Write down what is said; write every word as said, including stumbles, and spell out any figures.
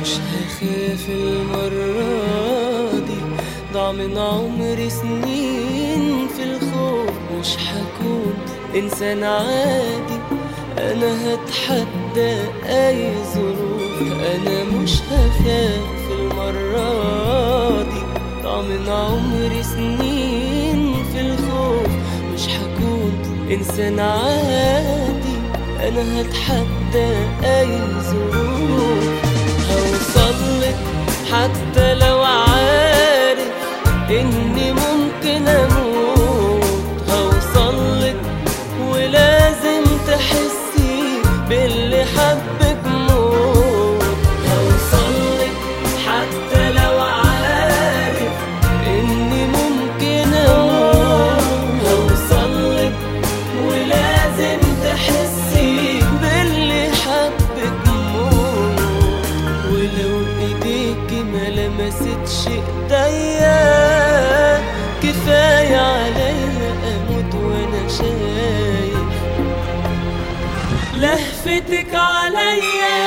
مش هخاف المرة دي، ضاع من عمري سنين في الخوف. مش هكون إنسان عادي، أنا هتحدى أي ظروف. أنا مش هخاف المرة دي، ضاع من عمري سنين في الخوف. مش هكون إنسان عادي، أنا هتحدى أي ظروف. هوصلك حتى لو عارف إني ممكن أموت. هوصلك ولازم تحسي باللي حبك موت. هوصلك حتى لو عارف إني ممكن أموت. هوصلك ولازم تحسي باللي حبك موت. ولو ايديكي ما لمستش ايديا، كفاية عليا اموت وانا شايف لهفتك عليا.